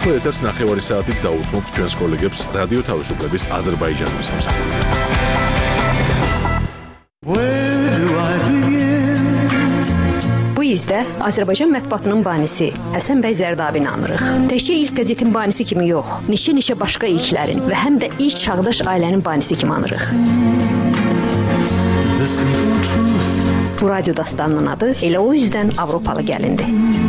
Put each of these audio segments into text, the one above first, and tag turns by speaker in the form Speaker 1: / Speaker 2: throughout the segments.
Speaker 1: ახლა ეთერს 9 საათით დაუთმობთ ჩვენს კოლეგებს რადიო თავისუფლების აზერბაიჯანის სამსახურიდან.
Speaker 2: Bu izdə Azərbaycan mətbuatının banisi Həsən bəy Zərdabini anırıq. Təkcə ilk qəzetin banisi kimi yox, neçə başqa ilklərin və həm də ilk çağdaş ailənin banisi kimi anırıq. Bu radyo dastanının adı elə o üzdən Avropalı gəlindi.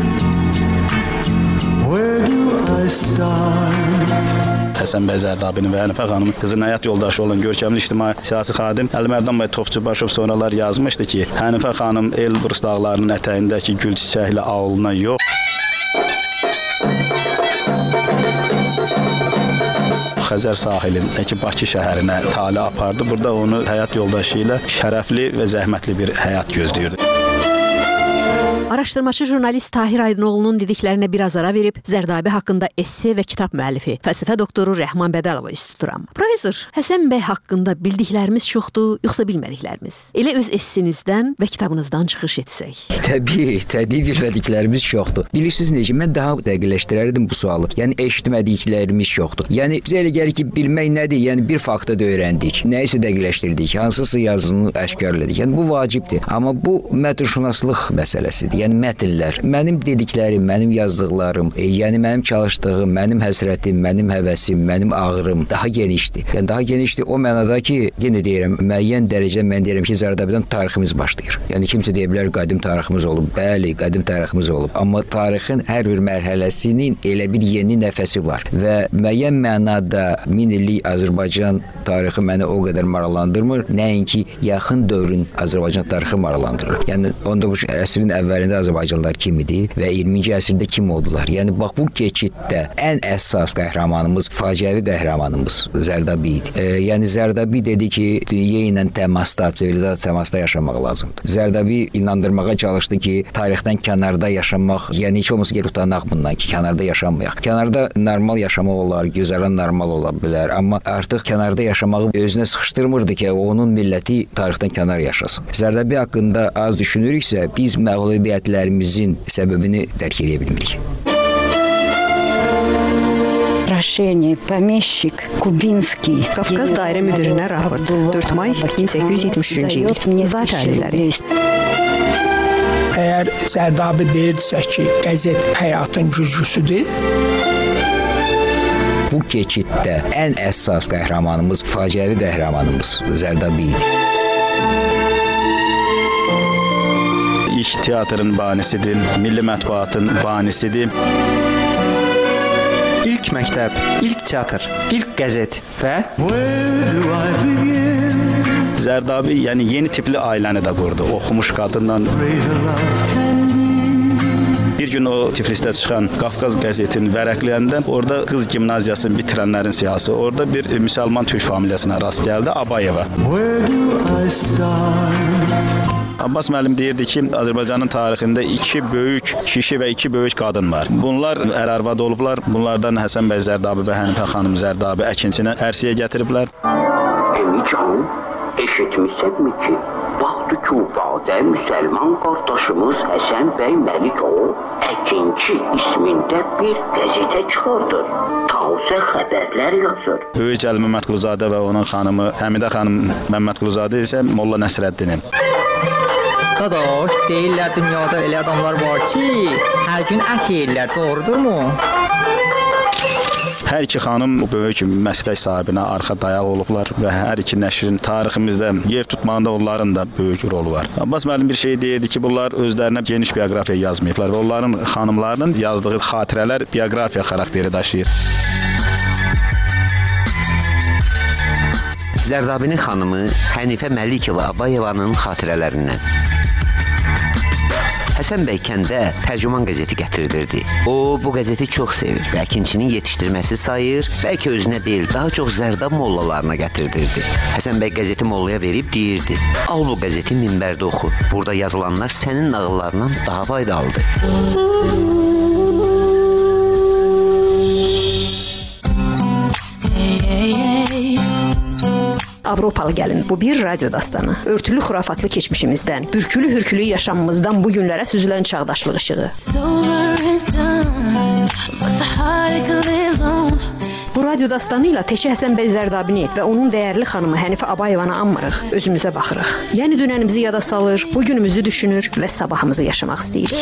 Speaker 3: Həsən bəy Zərdabinin və Hənifə xanımın qızın həyat yoldaşı olan görkəmli ictimai siyasi xadim Əlimərdan bəy Topçubaşov sonralar yazmışdı ki, Hənifə xanım Elbrus dağlarının ətəyindəki gül çiçəkli auluna yox, Xəzər sahilindəki Bakı şəhərinə tali apardı. Burada onu həyat yoldaşı ilə şərəfli və zəhmətli bir həyat gözləyirdi.
Speaker 2: Araşdırmaçı jurnalist Tahir Aydınoğlu'nun dediklərinə biraz ara verib Zərdabi haqqında esse və kitab müəllifi, fəlsəfə doktoru Rəhman Bədəlova üst tuturam. Professor, Həsən bəy haqqında bildiklərimiz çoxdur, yoxsa bilmədiklərimiz? Elə öz essinizdən və kitabınızdan çıxış etsək.
Speaker 4: Təbii bilmədiklərimiz çoxdur. Bilirsiniz necə, mən daha dəqiqləşdirərdim bu sualı. Yəni eşitmədiklərimiz çoxdur. Yəni bizə elə gəlir ki, bilmək nədir? Yəni bir faktı da öyrəndik, nəyisə dəqiqləşdirdik, hansısa yazını əşkarladık. Yəni bu vacibdir. Amma bu mətnşünaslıq məsələsidir. Yəni mətnlər, mənim dediklərim, mənim yazdıqlarım, yəni mənim çalışdığım, mənim həsrətim, mənim həvəsim, mənim ağrım daha genişdir. Yəni daha genişdir o mənada ki, yenə deyirəm, müəyyən dərəcədə mən deyirəm ki, Zərdabidən tariximiz başlayır. Yəni kimsə deyə bilər qədim tariximiz olub. Bəli, qədim tariximiz olub. Amma tarixin hər bir mərhələsinin elə bir yeni nəfəsi var və müəyyən mənada 1000 illik Azərbaycan tarixi məni o qədər maraqlandırmır, nəinki yaxın dövrün Azərbaycan tarixi maraqlandırır. Yəni 19-cu əsrin əvvəlində Azərbaycanlılar kim idi və 20-ci əsrdə kim oldular? Yəni bax bu keçiddə ən əsas qəhrəmanımız, faciəvi qəhrəmanımız Zərdabi idi. Yəni Zərdabi dedi ki, dünya ilə təmasda, sivilizasiya təmasda yaşamaq lazımdır. Zərdabi inandırmağa çalışdı ki, tarixdən kənarda yaşamaq, yəni heç olmasa geri utanaq bundan ki, kənarda yaşamayaq. Kənarda normal yaşamaq olar, gözələn normal ola bilər, amma artıq kənarda yaşamağı özünə sıxışdırmırdı ki, onun milləti tarixdən kənar yaşasın. Zərdabi haqqında az düşünürüksə, biz məğlubiyyətlərimizin səbəbini dərk edə bilmirik.
Speaker 5: Прошение, помещик Кубинский.
Speaker 2: Qafqaz dairə müdirinə raport. 4 may 1873-cü il. Zat əlləri.
Speaker 6: Əgər Zərdabi deyirsə ki, qəzet həyatın güzgüsüdür,
Speaker 4: bu keçiddə ən əsas qəhrəmanımız, faciəvi qəhrəmanımız Zərdabi idi.
Speaker 3: İlk teatrın banisidir, milli mətbuatın banisidir.
Speaker 7: İlk məktəb, ilk teatr, ilk qəzet və
Speaker 3: Zərdabi yəni yeni tipli ailəni də qurdu. Oxumuş qadından. Bir gün o Tiflisdə çıxan Qafqaz qəzetini vərəqləyəndə orada qız gimnaziyasını bitirənlərin siyahısı, orada bir müsəlman türk familiyasına rast gəldi, Abayeva. Abbas müəllim deyirdi ki, Azərbaycanın tarixində 2 böyük kişi və 2 böyük qadın var. Bunlar ər-arvad olublar. Bunlardan Həsən bəy Zərdabi və Hənifə xanım Zərdabi əkinçini ərsəyə gətiriblər.
Speaker 8: Emican, eşitmişsənmi ki, vaxtı Kübada müsəlman qardaşımız Həsən bəy Məlikov əkinçi ismində bir qəzetə çıxardır. Tavsiyə xəbərlər yazır.
Speaker 3: Böyük Cəli Məmmədquluzadə və onun xanımı Həmidə xanım Məmmədquluzadə isə Molla Nəsrəddinin.
Speaker 9: Dadaş, deyirlər dünyada elə adamlar var ki, hər gün ət yeyirlər, doğrudurmu?
Speaker 3: Hər iki xanım böyük məslək sahibinə arxa dayaq olublar və hər iki nəşrin tariximizdə yer tutmağında onların da böyük rolu var. Abbas müəllim bir şey deyirdi ki, bunlar özlərinə geniş bioqrafiya yazmayıblar və onların xanımlarının yazdığı xatirələr bioqrafiya xarakteri daşıyır.
Speaker 8: Zərdabinin xanımı Hənifə Məlikova Abayevanın xatirələrindən. Həsən bəy kəndə tərcüman qəzeti gətirdirdi. O, bu qəzeti çox sevir və əkinçinin yetişdirməsi sayır, bəlkə özünə deyil, daha çox Zərdab mollalarına gətirdirdi. Həsən bəy qəzeti mollaya verib deyirdi, al bu qəzeti minbərdə oxu, burada yazılanlar sənin nağıllarından daha faydalıdır.
Speaker 2: Avropalı gəlin, bu bir radyo dastanı. Örtülü xurafatlı keçmişimizdən, bürkülü hürkülü yaşamımızdan bu günlərə süzülən çağdaşlıq işığı.
Speaker 10: but the heart it can live on.
Speaker 2: Bu radio dastanı ilə Teşə Həsən bəy Zərdabini və onun dəyərli xanımı Hənifə Abayevanı anmırıq, özümüzə baxırıq. Yəni dünənimizi yada salır, bu günümüzü düşünür və sabahımızı yaşamaq istəyirik.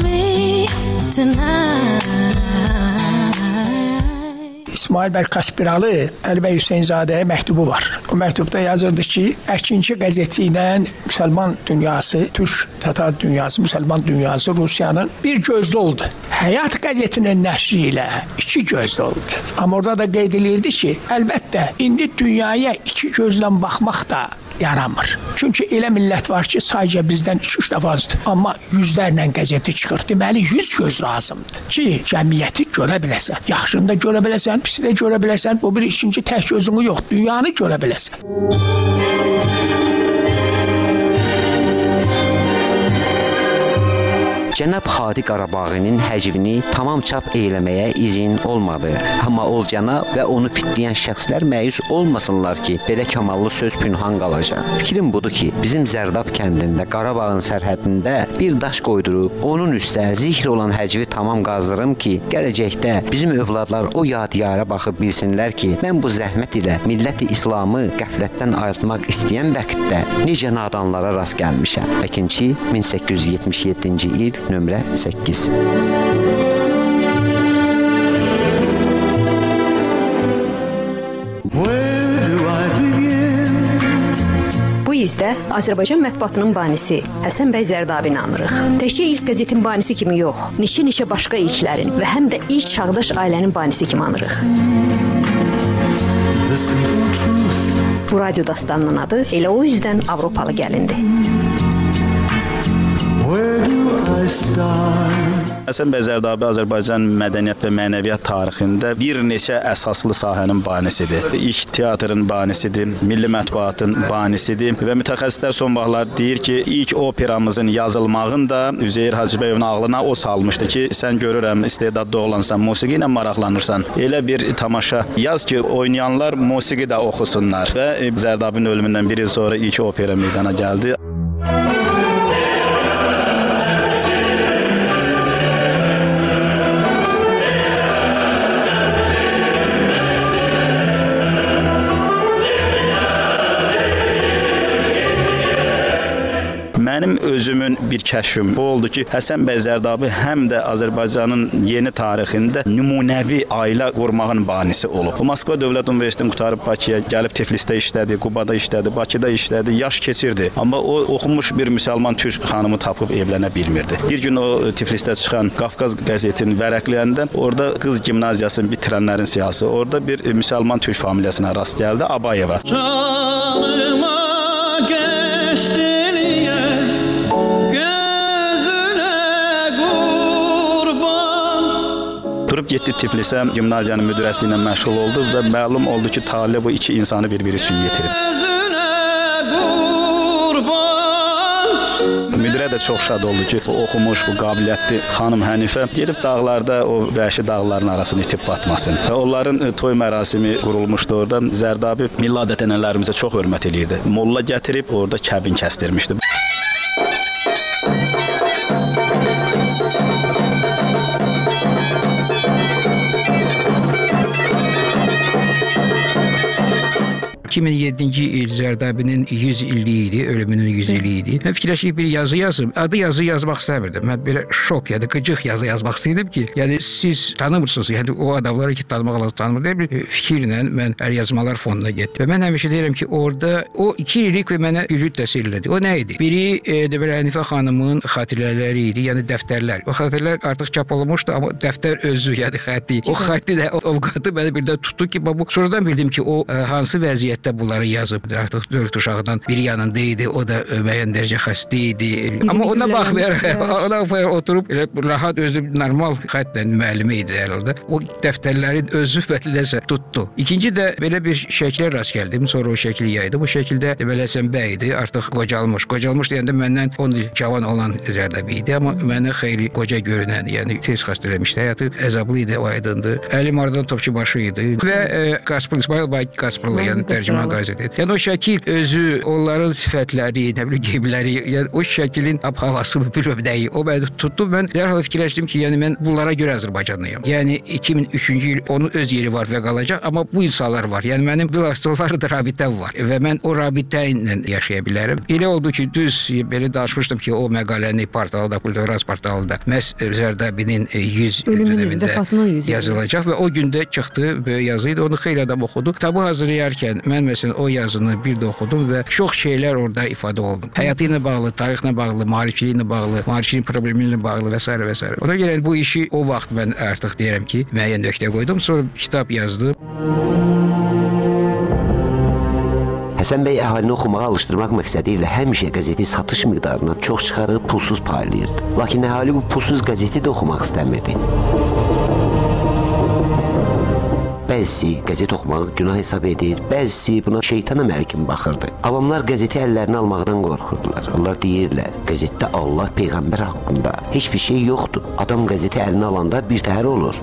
Speaker 6: İsmail bəy Kaspiralı Əli bəy Hüseynzadəyə məktubu var. O məktubda yazırdı ki, Əkinçi qəzeti ilə müsəlman dünyası, türk, tatar dünyası, müsəlman dünyası Rusiyanın bir gözlü oldu. Həyat qəzetinin nəşri ilə iki gözlü oldu. Amma orada da qeyd edirdi ki, əlbəttə indi dünyaya iki gözlə baxmaq da yaramır. Çünki elə millət var ki, sadəcə bizdən 2-3 dəfə azdır. Amma yüzlərlə qəzeti çıxır. Deməli, 100 göz lazımdır ki, cəmiyyəti görə biləsən. Yaxşını da görə biləsən, pisi də görə biləsən. Bu bir ikinci tək gözünü yox, dünyanı görə biləsən.
Speaker 8: Cənab Hadi Qarabağinin həcvini tamam çap eləməyə izin olmadı. Amma Olcana və onu fitləyən şəxslər məyus olmasınlar ki, belə kamallı söz pünhan qalacaq. Fikrim budur ki, bizim Zərdab kəndində Qarabağın sərhədində bir daş qoydurub, onun üstə zikr olan həcvi tamam qazdırım ki, gələcəkdə bizim övladlar o yadiyara baxıb bilsinlər ki, mən bu zəhmət ilə milləti İslamı qəflətdən ayıltmaq istəyən vaxtdə necə nadanlara rast gəlmişəm. Əkinçi 1877-ci il nömrə 8.
Speaker 2: Bu izdə Azərbaycan mətbuatının banisi Həsən bəy Zərdabini anırıq. Təkcə ilk qəzetin banisi kimi yox, neçə başqa ilklərin və həm də ilk çağdaş ailənin banisi kimi anırıq. Bu radio dastanının adı elə o üzdən Avropalı gəlindi.
Speaker 3: Həsən bəy Zərdabi Azərbaycan mədəniyyət və mənəviyyat tarixində bir neçə əsaslı sahənin banisidir. İlk teatrın banisidir, milli mətbuatın banisidir və mütəxəssislər son vaxtlar deyir ki, ilk operamızın yazılmağını da Üzeyir Hacıbəyovun ağlına o salmışdı ki, sən görürəm istedadlı oğlansan, musiqi ilə maraqlanırsan. Elə bir tamaşa yaz ki, oynayanlar musiqi də oxusunlar və Zərdabinin ölümündən bir il sonra ilk opera meydana gəldi. Mənim özümün bir kəşfim bu oldu ki, Həsən bəy Zərdabi həm də Azərbaycanın yeni tarixində nümunəvi ailə qurmağın banisi olub. O Moskva Dövlət Universitetini qutarıb Bakıya gəlib Tiflisdə işlədi, Qubada işlədi, Bakıda işlədi, yaş keçirdi. Amma o oxumuş bir müsəlman türk xanımı tapıb evlənə bilmirdi. Bir gün o Tiflisdə çıxan Qafqaz qəzetini vərəqləyəndə orada qız gimnaziyasını bitirənlərin siyahısı, orada bir müsəlman türk familiyasına rast gəldi, Abayeva. Durub getdi Tiflisə, gimnaziyanın müdirəsi ilə məşğul oldu və məlum oldu ki, talih bu iki insanı bir-biri üçün yetirib. Müdirə də çox şad oldu ki, oxumuş, bu qabiliyyətli xanım Hənifə gedib dağlarda o vəhşi dağların arasını itib batmasın. Və onların toy mərasimi qurulmuşdu orada. Zərdabi milli adət-ənənələrimizə çox hörmət eləyirdi. Molla gətirib orada kəbin kəsdirmişdi.
Speaker 11: ...2007-ci il Zərdabinin 100 illiyi idi, ölümünün 100 illiyi idi. Mən fikirləşib bir yazı yazım. Adı yazı yazmaq istəmirdim. Mən belə şok, yəni qıcıq yazı yazmaq istəyirdim ki, yəni siz tanımırsınız, yəni o adamları ki tanımaq lazım tanımır deyə bir fikirlə mən yazmalar fonuna getdim. Və mən həmişə deyirəm ki, orada o iki lirik və mənə güclü təsir elədi. O nə idi? Biri belə Hənifə xanımın xatirələri idi, yəni dəftərlər. O xatirələr artıq çap olunmuşdu, amma dəftər özü, yəni xətti. O xətti də ovqatı məni birdən tutdu ki, bu sonradan bildim ki, o hansı vəziyyətdə bunları yazıb. Artıq 4 uşaqdan biri yanında idi, o da müəyyən dərəcə xəstə idi. Amma ona baxmayaraq oturub rahat özü normal xəttlə müəllimi idi herhalde. O dəftərlərin özü bədləsə tutdu. İkinci də belə bir şəklə rast gəldim. Sonra o şəkli yaydı. Bu şəkildə belə Həsən bəy idi, artıq qocalmış. Qocalmış deyəndə məndən 10 il cavan olan Zərdabi idi, amma mənə xeyli qoca görünən, yəni tez xəstələnmişdi. Həyatı əzablı idi, o aydındır. Əli Mardan Topçubaşı idi və İsmail bəy Qaspırlı, yəni tərcümə Təzəmən qəzeti. Yəni o şəkil özü, onların sifətləri, nə bilim geyimləri, yəni o şəklin havası bilməm nəyi. O məni tutdu. Mən dərhal fikirləşdim ki, yəni mən bunlara görə Azərbaycanlıyam. Yəni 2003-cü il onun öz yeri var və qalacaq, amma bu insanlar var. Yəni mənim bilavasitə onlarla da rabitəm var və mən o rabitə ilə yaşaya bilərəm. Elə oldu ki, düz belə danışmışdım ki, o məqaləni portalda, Kulturaz portalında məhz Zərdabinin 100 dönəmində yazılacaq və o gündə çıxdı böyük yazı idi. Onu xeyli adam oxudu. Kitabı hazırlayarkən mən məsələn o yazını bir də oxudum və çox şeylər orada ifadə oldu. Həyatı ilə bağlı, tarixlə bağlı, maarifçiliyi ilə bağlı, maarifçiliyin problemi ilə bağlı və s. və s. Ona görə bu işi o vaxt mən artıq deyirəm ki, müəyyən nöqtə qoydum. Sonra kitab yazdım.
Speaker 8: Həsən bəy əhalini oxumağa alışdırmaq məqsədi ilə həmişə qəzeti satış miqdarından çox çıxarıb pulsuz paylayırdı. Lakin əhali bu pulsuz qəzeti də oxumaq istəmirdi. Bəzisi qəzet oxumağı günah hesab edir, bəzisi buna şeytan əməli kimi baxırdı. Avamlar qəzeti əllərinə almaqdan qorxurdular. Onlar deyirlər, qəzetdə Allah, Peyğəmbər haqqında heç bir şey yoxdur. Adam qəzeti əlinə alanda bir təhər olur.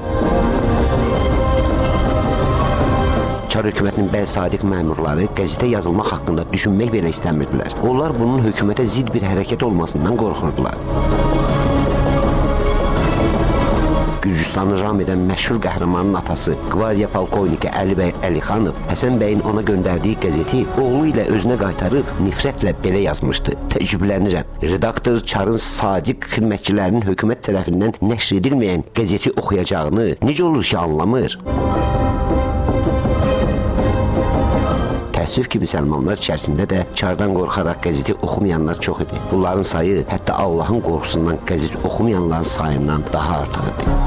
Speaker 8: Çar hökumətinin bəzi sadiq məmurları qəzetə yazılmaq haqqında düşünmək belə istəmirdilər. Onlar bunun hökumətə zid bir hərəkət olmasından qorxurdular. Gürcüstanı ram edən məşhur qəhrəmanın atası Qvardiya polkovniki Əli bəy Əlixanov Həsən bəyin ona göndərdiyi qəzeti oğlu ilə özünə qaytarıb nifrətlə belə yazmışdı. Təəccüblənirəm. Redaktor Çarın sadiq xidmətçilərinin hökumət tərəfindən nəşr edilməyən qəzeti oxuyacağını necə olur ki, anlamır? Təəssüf ki, müsəlmanlar içərisində də Çardan qorxaraq qəzeti oxumayanlar çox idi. Bunların sayı hətta Allahın qorxusundan qəzet oxumayanların sayından daha artıq idi.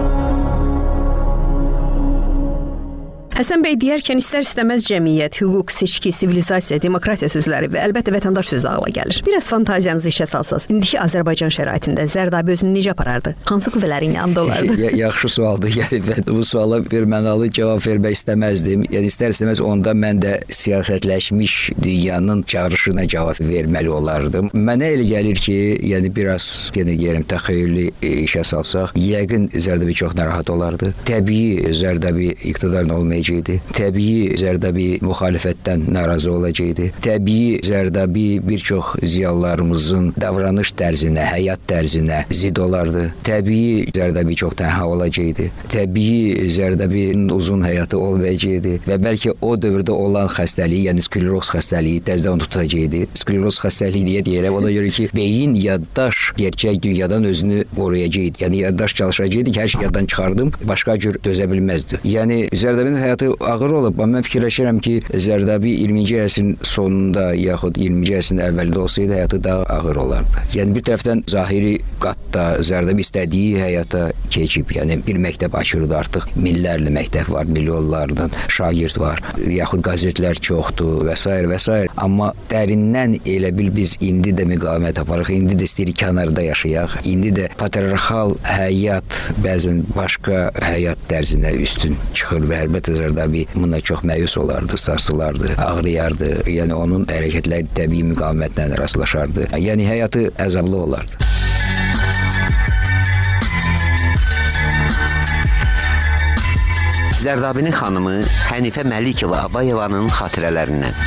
Speaker 2: Həsən bəy deyərkən istər-istəməz cəmiyyət, hüquq, seçki, sivilizasiya, demokratiya sözləri və əlbəttə vətəndaş sözü ağla gəlir. Biraz fantaziyanızı işə salsaz, indiki Azərbaycan şəraitində Zərdabi özünü necə aparardı? Hansı qüvvələrin yanında olardı?
Speaker 4: Yaxşı sualdır. Yəni mən bu suala bir mənalı cavab vermək istəməzdim. Yəni istər-istəməz onda mən də siyasətləşmiş dünyanın çağırışına cavab verməli olardım. Mənə elə gəlir ki, yəni biraz yenə deyirəm təxəyyülü işə salsaq, yəqin Zərdabi çox narahat olardı. Təbii Zərdabi iqtidarın olmayacaq. Təbii Zərdabi müxalifətdən narazı olacaqdı. Təbii Zərdabi bir çox ziyalılarımızın davranış tərzinə, həyat tərzinə zid olardı. Təbii Zərdabi çox tənha olacaqdı. Təbii Zərdabinin uzun həyatı olmayacaqdı və bəlkə o dövrdə olan xəstəliyi, yəni skleroz xəstəliyi təzədən tutacaqdı. Skleroz xəstəliyi deyə deyirəm, ona görə ki, beyin yaddaş gerçək dünyadan özünü qoruyacaqdı. Yəni yaddaş çalışacaqdı ki, hər şey yaddan çıxardım, başqa cür dözə bilməzdi. Yəni Zərdabinin həyatı ağır olub, amma mən fikirləşirəm ki, Zərdabi 20-ci əsrin sonunda yaxud 20-ci əsrin əvvəlində olsaydı həyatı daha ağır olardı. Yəni bir tərəfdən zahiri qatda Zərdabi istədiyi həyata keçib, yəni bir məktəb açırdı artıq, minlərlə məktəb var, milyonlardan şagird var, yaxud qəzetlər çoxdur və s. və s. Amma dərindən elə bil biz indi də müqavimət aparıq, indi də istəyirik kənarda yaşayaq, indi də patriarxal həyat bəzən başqa həyat tərzinə üstün çıxır və əlbəttə Zərdabi buna çox məyus olardı, sarsılardı, ağrıyardı. Yəni onun hərəkətləri təbii müqavimətlə rastlaşardı. Yəni həyatı əzablı olardı.
Speaker 8: Zərdabinin xanımı Hənifə Məlikova Abayevanın xatirələrindən.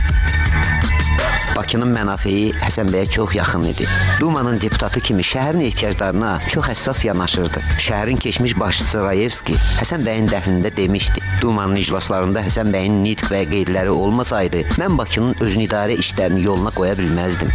Speaker 8: Bakının mənafeyi Həsən bəyə çox yaxın idi. Dumanın deputatı kimi şəhərin ehtiyaclarına çox həssas yanaşırdı. Şəhərin keçmiş başçısı Rayevski Həsən bəyin dəfnində demişdi. Dumanın iclaslarında Həsən bəyin nitq və qeydləri olmasaydı, mən Bakının özünü idarə işlərini yoluna qoya bilməzdim.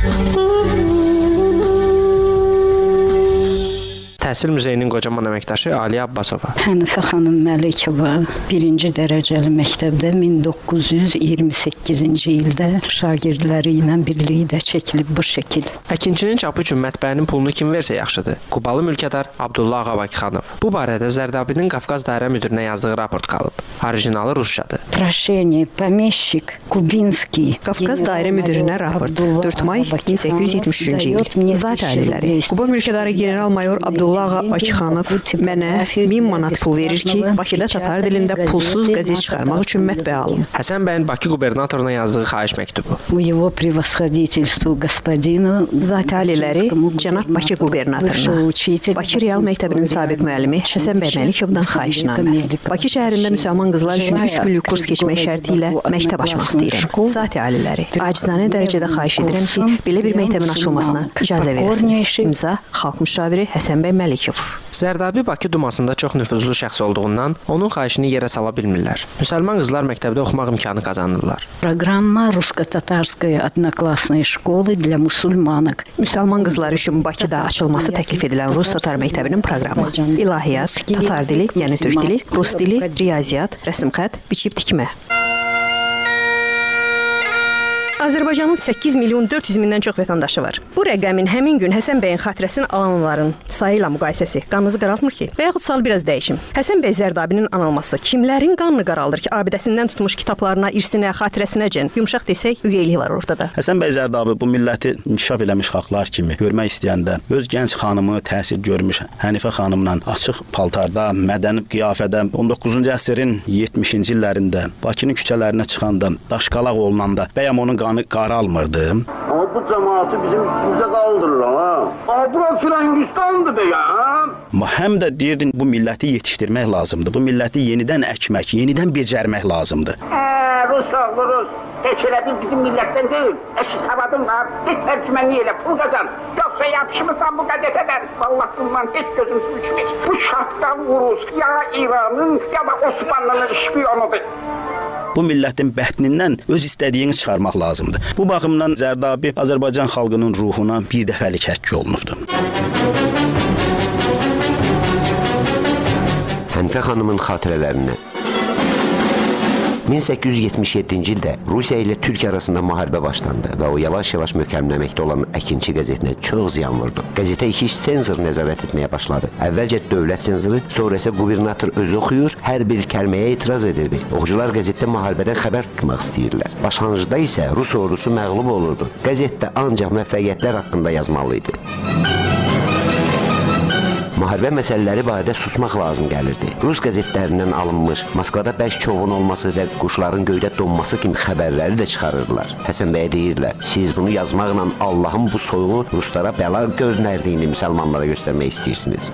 Speaker 7: Təhsil Muzeyinin qocaman əməkdaşı Aliyə Abbasova.
Speaker 5: Hənifə xanım Məlikova 1-ci dərəcəli məktəbdə 1928-ci ildə şagirdləri ilə birlikdə çəkilib bu şəkil.
Speaker 7: Əkinçinin çapı üçün mətbəənin pulunu kim versə yaxşıdır? Qubalı mülkədar Abdullah Ağabakixanov. Bu barədə Zərdabinin Qafqaz dairə müdirinə yazdığı raport qalıb. Orijinalı rusçadır.
Speaker 5: Proşeniya, pomещик, Kubinski.
Speaker 2: Qafqaz dairə müdirinə raport. 4 may 1873-cü il. Zat ailələri. Quba mülkədarı general-mayor Abdullah Ağabakixanov mənə 1000 manat pul verir ki, Bakıda tatar dilində pulsuz qəzet çıxarmaq üçün mətbəə alım.
Speaker 7: Həsən bəyin Bakı qubernatoruna yazdığı xahiş məktubu.
Speaker 5: У его превосходительству господину
Speaker 2: Zat ailələri cənab Bakı qubernatoruna, Bakı Real Məktəbinin sabiq müəllimi Həsən bəy Məlikovdan xahişnamə. Bakı şəhərində müsəlman qızlar üçün 3 günlük kurs kurs keçmək şərti ilə məktəb açmaq istəyirəm. Zati aliləri, acizanə dərəcədə xahiş edirəm ki, belə bir məktəbin açılmasına icazə verirsiniz. İmza Xalq müşaviri Həsən bəy Məlikov.
Speaker 7: Zərdabi Bakı Dumasında çox nüfuzlu şəxs olduğundan onun xahişini yerə sala bilmirlər. Müsəlman qızlar məktəbdə oxumaq imkanı qazanırlar.
Speaker 5: Программа русско-татарской одноклассной школы для мусульманок.
Speaker 2: Müsəlman qızlar üçün Bakıda açılması təklif edilən Rus-Tatar məktəbinin proqramı. İlahiyyat, Tatar dili, yəni türk dili, Rus dili, riyaziyyat, rəsm xətt, biçib tikmə. Azərbaycanın 8 milyon 400 mindən çox vətəndaşı var. Bu rəqəmin həmin gün Həsən bəyin xatirəsini alanların sayı ilə müqayisəsi qanınızı qaraltmır ki? Və yaxud sual biraz dəyişim. Həsən bəy Zərdabinin anılması kimlərin qanını qaraldır ki, abidəsindən tutmuş kitablarına, irsinə, xatirəsinəcən yumşaq desək, ügeylik var ortada.
Speaker 3: Həsən bəy Zərdabi bu milləti inkişaf eləmiş xalqlar kimi görmək istəyəndə öz gənc xanımı təhsil görmüş Hənifə xanımla açıq paltarda, mədəni qiyafədə 19-cu əsrin 70-ci illərində Bakının küçələrinə çıxanda, daşqalaq olunanda bəyəm onun qanı qaralmırdı.
Speaker 12: Ama bu cemaati bizim üstümüze kaldırır ha. Bura Frangistan'dı be ya.
Speaker 3: Amma həm də deyirdin bu milləti yetişdirmək lazımdır. Bu milləti yenidən əkmək, yenidən becərmək lazımdır.
Speaker 12: Rus. Heç elə bizim millətdən deyil. Eşi savadım var. Heç tərcümenliği elə pul kazan. Yoksa yapışmısan bu gazeteden. Vallahi bundan hiç gözüm su içmez. Bu şarttan Rus ya İran'ın ya da Osmanlı'nın şpiyonudur.
Speaker 3: Bu millətin bətnindən öz istədiyini çıxarmaq lazımdır. Bu baxımdan Zərdabi Azərbaycan xalqının ruhuna bir dəfəlik həkk olunurdu.
Speaker 8: Hənifə xanımın xatirələrinə 1877-ci ildə Rusiya ilə Türkiyə arasında müharibə başlandı və o yavaş-yavaş möhkəmləməkdə olan Əkinçi qəzetinə çox ziyan vurdu. Qəzetə iki senzor nəzarət etməyə başladı. Əvvəlcə dövlət senzoru, sonra isə qubernator özü oxuyur, hər bir kəlməyə etiraz edirdi. Oxucular qəzetdə müharibədən xəbər tutmaq istəyirlər. Başlanğıcda isə Rus ordusu məğlub olurdu. Qəzetdə ancaq müvəffəqiyyətlər haqqında yazmalı idi. Müharibə məsələləri barədə susmaq lazım gəlirdi. Rus qəzetlərindən alınmış, Moskvada bərk çovun olması və quşların göydə donması kimi xəbərləri də çıxarırdılar. Həsən bəyə deyirlər, siz bunu yazmaqla Allahın bu soyuğu Ruslara bəla görünərdiyini müsəlmanlara göstərmək istəyirsiniz.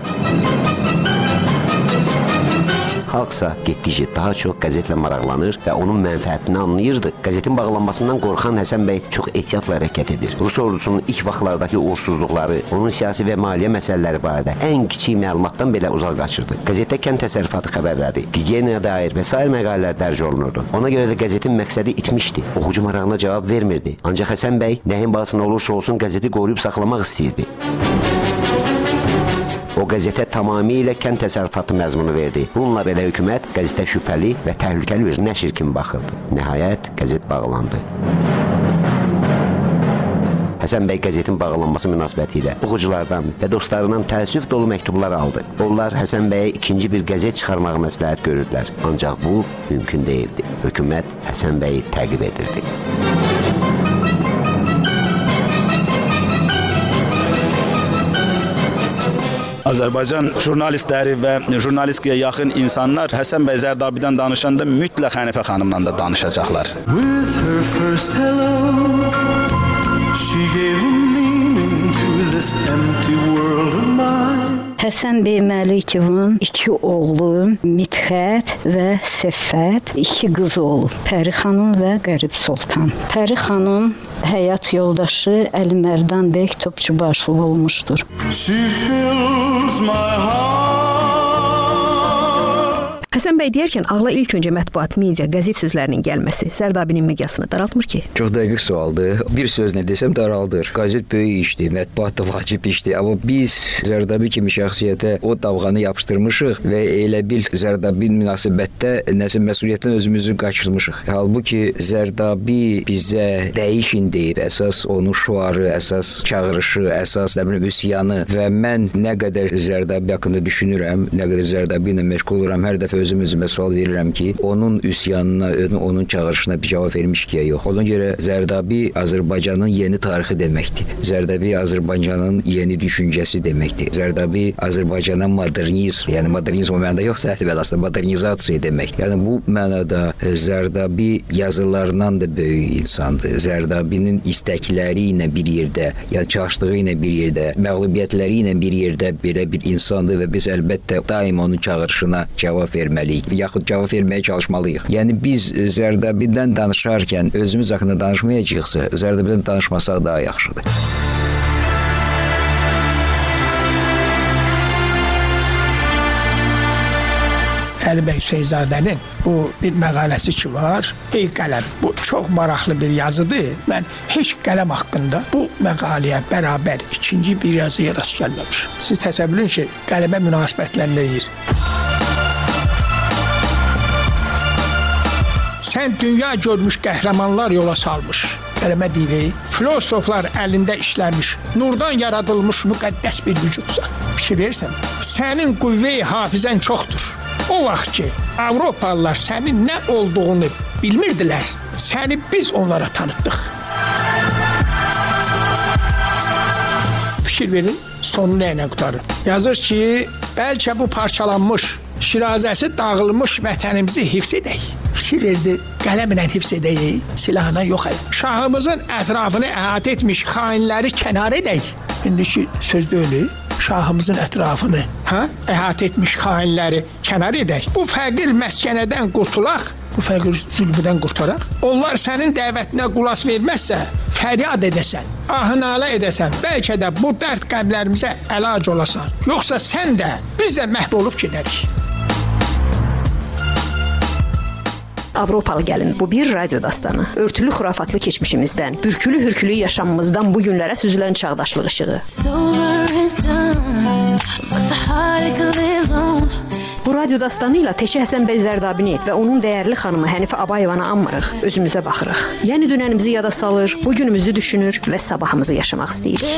Speaker 8: Xalqsa getdikcə daha çox qəzetlə maraqlanır və onun mənfəətini anlayırdı. Qəzetin bağlanmasından qorxan Həsən bəy çox ehtiyatla hərəkət edir. Rus ordusunun ilk vaxtlardakı uğursuzluqları, onun siyasi və maliyyə məsələləri barədə ən kiçik məlumatdan belə uzaq qaçırdı. Qəzetdə kənd təsərrüfatı xəbərləri, gigiyenaya dair və sair məqalələr dərc olunurdu. Ona görə də qəzetin məqsədi itmişdi. Oxucu marağına cavab vermirdi. Ancaq Həsən bəy nəyin bahasına olursa olsun qəzeti qoruyub saxlamaq istəyirdi. O qəzetə tamamilə kənd təsərrüfatı məzmunu verdi. Bununla belə hökumət qəzetə şübhəli və təhlükəli bir nəşr kimi baxırdı. Nəhayət, qəzet bağlandı. Həsən bəy qəzetin bağlanması münasibəti ilə oxuculardan və dostlarından təəssüf dolu məktublar aldı. Onlar Həsən bəyə ikinci bir qəzet çıxarmağı məsləhət görürdülər. Ancaq bu mümkün deyildi. Hökumət Həsən bəyi təqib edirdi.
Speaker 3: Azərbaycan jurnalistləri və jurnalistikaya yaxın insanlar Həsən bəy Zərdabidən danışanda mütləq Hənifə xanımla da danışacaqlar.
Speaker 13: With her first hello, she gave a meaning to this empty world of mine.
Speaker 5: Həsən bəy Məlikovun iki oğlu Mitxət və Səffət, iki qızı olub. Pəri xanım və Qərib Sultan. Pəri xanım həyat yoldaşı Əli Mərdan bəy Topçubaşov olmuşdur.
Speaker 13: She fills my heart.
Speaker 2: Həsən bəy deyərkən ağla ilk öncə mətbuat, media, qəzet sözlərinin gəlməsi Zərdabinin miqyasını daraltmır ki?
Speaker 4: Çox dəqiq sualdır. Bir sözlə desəm daraldır. Qəzet böyük işdir, mətbuat da vacib işdir. Amma biz Zərdabi kimi şəxsiyyətə o davğanı yapışdırmışıq və elə bil Zərdabi münasibətdə nəsə məsuliyyətdən özümüzü qaçırmışıq. Halbuki Zərdabi bizə dəyişin deyir. Əsas onun şuarı, əsas çağırışı, əsas üsyanı və mən nə qədər Zərdabi haqqında düşünürəm, nə qədər Zərdabi ilə məşğul oluram, hər dəfə özümə sual verirəm ki, onun üsyanına, onun çağırışına bir cavab vermiş ki, ya yox. Ona görə Zərdabi Azərbaycanın yeni tarixi deməkdir. Zərdabi Azərbaycanın yeni düşüncəsi deməkdir. Zərdabi Azərbaycana modernizm, yəni modernizm o mənada yox, səhv aslında modernizasiya demək. Yəni bu mənada Zərdabi yazılarından da böyük insandır. Zərdabinin istəkləri ilə bir yerdə, yəni çalışdığı ilə bir yerdə, məğlubiyyətləri ilə bir yerdə belə bir insandır və biz əlbəttə daim onun çağırışına cavab verməliyik. etməliyik, yaxud cavab verməyə çalışmalıyıq. Yəni biz Zərdabidən danışarkən özümüz haqqında danışmayacağıqsa, Zərdabidən danışmasaq daha yaxşıdır.
Speaker 6: Əli bəy Hüseynzadənin bu bir məqaləsi ki var. Ey qələm, bu çox maraqlı bir yazıdır. Mən heç qələm haqqında bu məqaləyə bərabər ikinci bir yazıya rast gəlməmişəm. Siz təsəvvür edin ki, qələmə münasibətləndirirsiniz. Sən dünya görmüş qəhrəmanlar yola salmış. Qələmə deyirik, filosoflar əlində işləmiş, nurdan yaradılmış müqəddəs bir vücudsan. Fikir verirsən, sənin qüvvə-i hafizən çoxdur. O vaxt ki, Avropalılar sənin nə olduğunu bilmirdilər, səni biz onlara tanıtdıq. Fikir verin, sonu nə ilə qutarır? Yazır ki, bəlkə bu parçalanmış, şirazəsi dağılmış vətənimizi hifz edək. Fikir verdi, qələmlə hifz edək, silahla yox edək. Şahımızın ətrafını əhatə etmiş xainləri kənar edək. İndiki söz deyil. Şahımızın ətrafını əhatə etmiş xainləri kənar edək. Bu fəqir məskənədən qurtulaq, bu fəqir zülmüdən qurtaraq. Onlar sənin dəvətinə qulaq verməzsə, fəryad edəsən, ahınalə edəsən, bəlkə də bu dərd qəmlərimizə əlac olasan. Yoxsa sən də, biz də məhv olub gedərik.
Speaker 2: Avropalı gəlin, bu bir radyo dastanı. Örtülü xurafatlı keçmişimizdən, bürkülü hürkülü yaşamımızdan bu günlərə süzülən çağdaşlıq işığı. Bu radyo dastanı ilə Teşə Həsən bəy Zərdabini və onun dəyərli xanımı Hənifə Abayevanı anmırıq, özümüzə baxırıq. Yəni dünənimizi yada salır, bu günümüzü düşünür və sabahımızı yaşamaq istəyirik.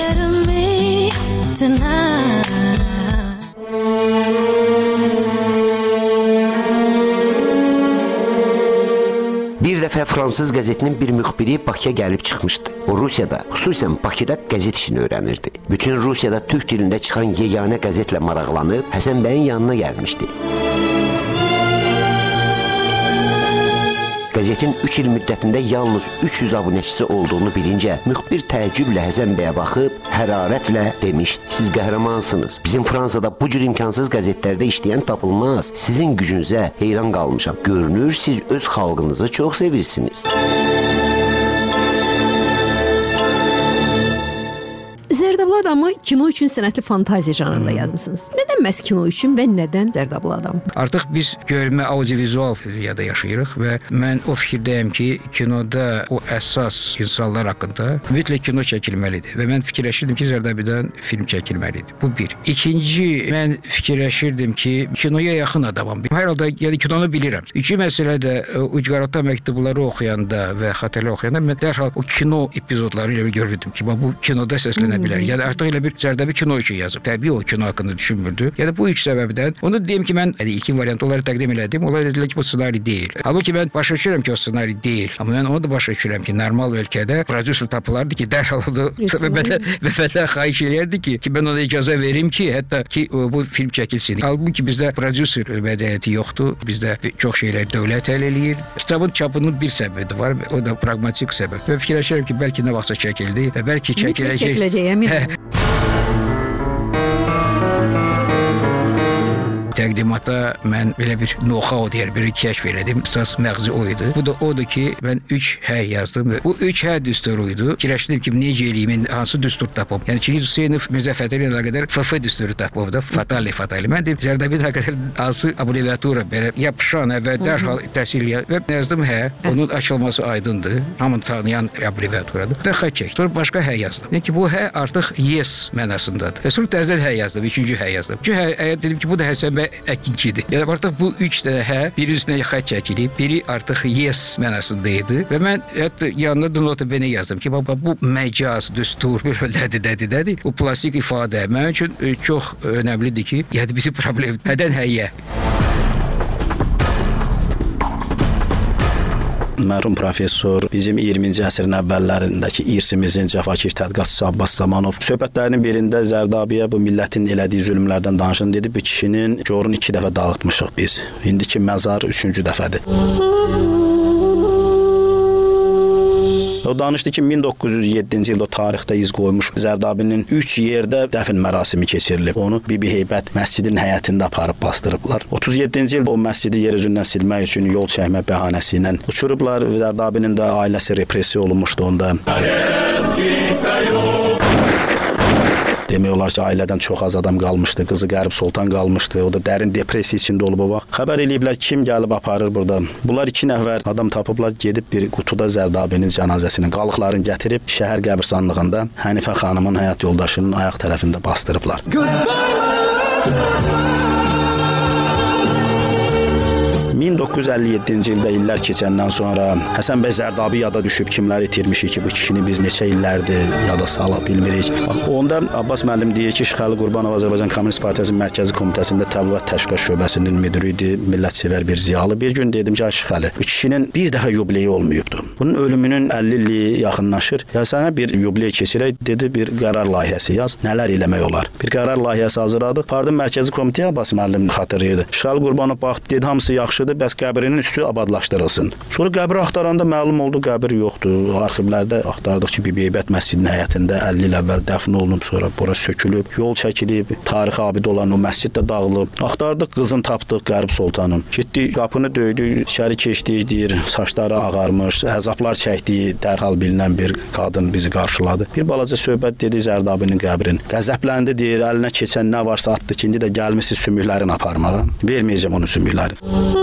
Speaker 8: Bir dəfə fransız qəzetinin bir müxbiri Bakıya gəlib çıxmışdı. O Rusiyada, xüsusən Bakıda qəzet işini öyrənirdi. Bütün Rusiyada türk dilində çıxan yeganə qəzetlə maraqlanıb Həsən bəyin yanına gəlmişdi. Qəzetin 3 il müddətində yalnız 300 abunəçisi olduğunu bilincə, müxbir təəccüblə Həsən bəyə baxıb, hərarətlə demişdi. Siz qəhrəmansınız. Bizim Fransada bu cür imkansız qəzetlərdə işləyən tapılmaz. Sizin gücünüzə heyran qalmışam. Görünür, siz öz xalqınızı çox sevirsiniz.
Speaker 2: Zərdablı adamı kino üçün sənətli fantaziya janrında yazmısınız. Nədən məhz kino üçün və nədən Zərdablı adam?
Speaker 11: Artıq biz görmə audiovizual dünyada yaşayırıq və mən o fikirdəyəm ki, kinoda o əsas insanlar haqqında mütləq kino çəkilməlidir və mən fikirləşirdim ki, Zərdabidən film çəkilməlidir. Bu bir. İkinci, mən fikirləşirdim ki, kinoya yaxın adamam. Hər halda yəni kinonu bilirəm. İki məsələ də ucqarata məktubları oxuyanda və xatirələr oxuyanda mən dərhal o kino epizodları ilə görürdüm ki, bu kinoda səslənə bilər. Yəni artıq elə bir Zərdabi kino üçün yazıb. Təbii o kino haqqında düşünmürdü. Yəni bu üç səbəbdən onu deyim ki, mən ilkin variant onları təqdim elədim. Onlar dedilər ki, bu ssenari deyil. Halbuki mən başa düşürəm ki, o ssenari deyil. Amma mən onu da başa düşürəm ki, normal ölkədə prodüser tapılardı ki, dərhal onu və xahiş eləyərdi ki, mən ona icazə verim ki, hətta ki bu film çəkilsin. Halbuki bizdə prodüser mədəniyyəti yoxdur. Bizdə çox şeylər dövlət həll eləyir. Kitabın çapının bir səbəbi var, o da praqmatik səbəb. Və fikirləşirəm ki, bəlkə nə vaxtsa çəkildi və bəlkə çəkiləcək. Təqdimata mən belə bir know-how deyər, bir kəşf elədim. Əsas məğzi o idi. Bu da odur ki, mən 3 hə yazdım. Bu 3 hə düsturu idi. Fikirləşdim ki, necə eləyim, hansı düstur tapım. Yəni Çingiz Hüseynov Mirzə Fətəli ilə qədər FF düsturu tapıb da, Fatali. Mən deyim, Zərdabi ilə qədər hansı abreviatura belə yapışan və dərhal təhsil və yazdım hə. Onun açılması aydındır. Hamını tanıyan abreviaturadır. Da xə çək. Sonra başqa hə yazdım. Yəni ki, bu hə artıq yes mənasındadır. Və sonra təzəl hə yazdım, üçüncü hə yazdım. Dedim ki, bu da Həsən bəy əkinçidir. Yəni artıq bu 3 dənə hə, biri üstünə xətt çəkilib, biri artıq yes mənasında idi və mən hətta yanına da nota bene yazdım ki, bu məcaz, düstur, bir nədir. Bu plastik ifadə mənim üçün çox önəmlidir ki, yəni bizi problem nədən həyə.
Speaker 3: Mərhum professor bizim 20-ci əsrin əvvəllərindəki irsimizin cəfakir tədqiqatçısı Abbas Zamanov söhbətlərinin birində Zərdabiyə bu millətin elədiyi zülmlərdən danışın dedi. Bu kişinin corunu 2 dəfə dağıtmışıq biz. İndiki məzar 3-cü dəfədir. O O danışdı ki 1907-ci ildə o tarixdə iz qoymuş Zərdabinin 3 yerdə dəfn mərasimi keçirilib. Onu Bibi Heybət məscidin həyətində aparıb bastırıblar. 37-ci ildə o məscidi yer üzündən silmək üçün yol çəkmə bəhanəsi ilə uçurublar. Zərdabinin də ailəsi repressiya olunmuşdu onda. Demək olar ki, ailədən çox az adam qalmışdı. Qızı Qərib Sultan qalmışdı. O da dərin depressiya içində olub o vaxt. Xəbər eləyiblər kim gəlib aparır burada. Bunlar 2 nəfər adam tapıblar, gedib bir qutuda Zərdabinin cənazəsini, qalıqlarını gətirib şəhər qəbirstanlığında Hənifə xanımın həyat yoldaşının ayaq tərəfində bastırıblar. 1957-ci ildə illər keçəndən sonra Həsən bəy Zərdabi yada düşüb, kimləri itirmişik ki, bu kişini biz neçə illərdir yada sala bilmirik. Onda Abbas müəllim deyir ki, Şıxəli Qurbanov Azərbaycan Kommunist Partiyasının Mərkəzi Komitəsində Təbliğat Təşkilat şöbəsinin müdiri idi, millətsevər bir ziyalı. Bir gün dedim ki, Şıxəli, bu kişinin bir dəfə yubileyi olmayıbdı. Bunun ölümünün 50 illiyi yaxınlaşır. Ya sənə bir yubiley keçirək, dedi, bir qərar layihəsi yaz, nələr eləmək olar. Bir qərar layihəsi hazırladıq. Pardon, Mərkəzi Komitəyə Abbas müəllim xatırlayırdı. Şıxəli Qurbanov baxdı, dedi, hamısı yaxşıdır. Bəs qəbrinin üstü abadlaşdırılsın. Sonra qəbri axtaranda məlum oldu, qəbir yoxdur. Arxivlərdə axtardıq ki, Bibi Heybət məscidinin həyətində 50 il əvvəl dəfn olunub, sonra bura sökülüb, yol çəkilib, tarixi abid olan o məscid də dağılıb. Axtardıq, qızını tapdıq Qərib Sultanın. Getdi, qapını döydü, içəri keçdi, deyir, saçları ağarmış, əzablar çəkdiyi dərhal bilinən bir qadın bizi qarşıladı. Bir balaca söhbət dedi Zərdabinin qəbrin. Qəzəbləndi, deyir, əlinə keçən nə varsa atdı ki, indi də gəlmisiz sümüklərini aparmağa. Verməyəcəm onun sümüklərini.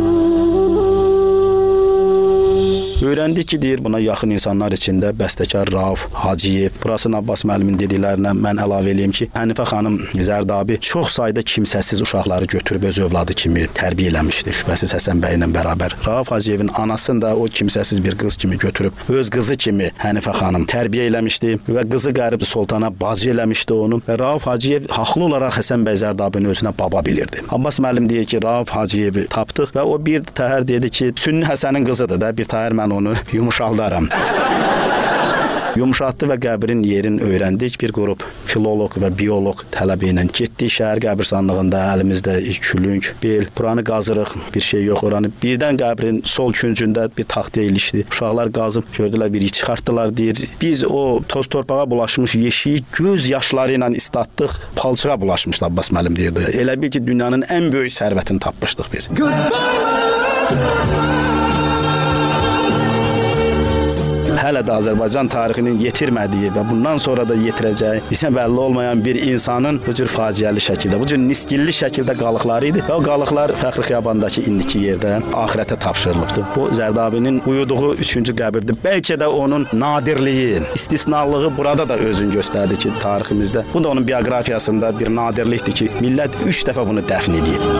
Speaker 3: Öyrəndik ki, deyir, buna yaxın insanlar içində bəstəkar Rauf Hacıyev. Burasını Abbas müəllimin dediklərinə mən əlavə eləyim ki, Hənifə xanım Zərdabi çox sayda kimsəsiz uşaqları götürüb öz övladı kimi tərbiyə eləmişdi. Şübhəsiz Həsən bəylə bərabər. Rauf Hacıyevin anasını da o kimsəsiz bir qız kimi götürüb öz qızı kimi Hənifə xanım tərbiyə eləmişdi və qızı Qərib Sultana bacı eləmişdi onu. Və Rauf Hacıyev haqlı olaraq Həsən bəy Zərdabini özünə baba bilirdi. Abbas müəllim deyir ki, Rauf Hacıyevi tapdıq və o bir təhər dedi ki, Sünni Həsənin qızıdır da, bir təhər mən onu yumuşaldaram. Yumuşatdı və qəbrin yerini öyrəndik. Bir qrup filoloq və bioloq tələbi ilə getdik şəhər qəbirstanlığında, əlimizdə külünk, bel, buranı qazırıq, bir şey yox oranı. Birdən qəbrin sol küncündə bir taxtaya ilişdi. Uşaqlar qazıb gördülər, bir iç çıxartdılar, deyir. Biz o toz torpağa bulaşmış yeşiyi göz yaşları ilə islatdıq, palçığa bulaşmışdı Abbas müəllim deyirdi. Elə bil ki, dünyanın ən böyük sərvətini tapmışdıq biz. Hələ də Azərbaycan tarixinin yetirmədiyi və bundan sonra da yetirəcəyi bizə bəlli olmayan bir insanın bu cür faciəli şəkildə, bu cür nisgilli şəkildə qalıqları idi və o qalıqlar Fəxri Xiyabandakı indiki yerdə axirətə tapşırılıbdı. Bu Zərdabinin uyuduğu 3-cü qəbirdir. Bəlkə də onun nadirliyi, istisnalığı burada da özünü göstərdi ki, tariximizdə. Bu da onun bioqrafiyasında bir nadirlikdir ki, millət 3 dəfə bunu dəfn edib.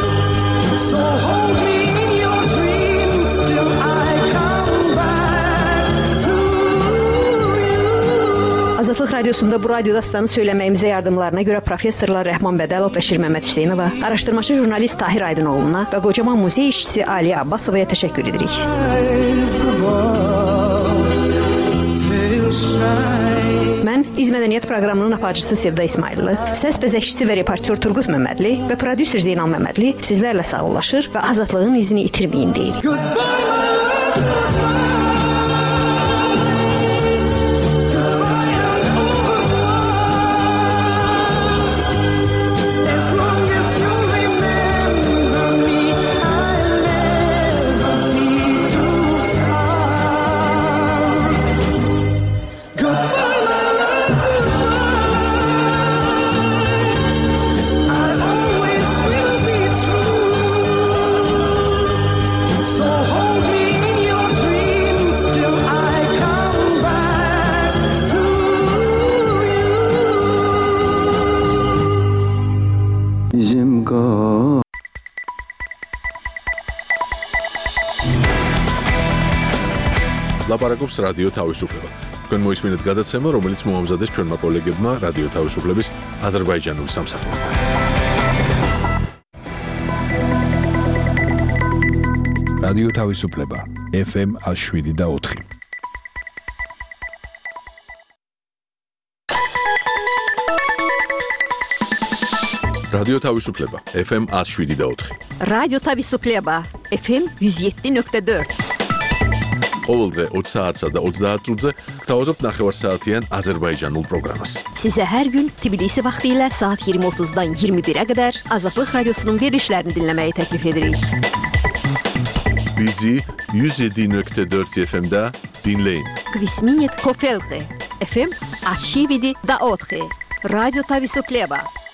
Speaker 2: Azadlıq Radiosunda bu radio dastanı söyləməyimizə yardımlarına görə professorlar Rəhman Bədəlov və Şir Məmməd Hüseynova, araşdırmaçı jurnalist Tahir Aydınoğlu'na və qocaman muzey işçisi Aliyə Abbasovaya təşəkkür edirik. Mən İz Mədəniyyət proqramının aparıcısı Sevda İsmayıllı, səs bəzəkçisi və reportyor Turqut Məmmədli və prodüser Zeynal Məmmədli sizlərlə sağollaşır və azadlığın izini itirməyin deyirik.
Speaker 1: ლაპარაკობს რადიო თავისუფლება. თქვენ მოისმინეთ გადაცემა, რომელიც მოამზადეს ჩვენმა კოლეგებმა რადიო თავისუფლების აზერბაიჯანული სამსახურიდან.
Speaker 14: რადიო თავისუფლება FM 107.4.
Speaker 1: რადიო თავისუფლება FM 107.4.
Speaker 2: რადიო თავისუფლება FM 107.4.
Speaker 1: ყოველდღე 20 საათსა და 30 წუთზე გთავაზობთ ნახევარსაათიან აზერბაიჯანულ პროგრამას.
Speaker 2: Sizə hər gün Tbilisi vaxtı ilə saat 20:30-dan 21-ə qədər Azadlıq Radiosunun verilişlərini dinləməyi təklif edirik.
Speaker 1: Bizi 107.4 FM-də dinləyin.
Speaker 2: Kvisminit Kofelte FM Ashividi da Othe Radio Tavisukhleba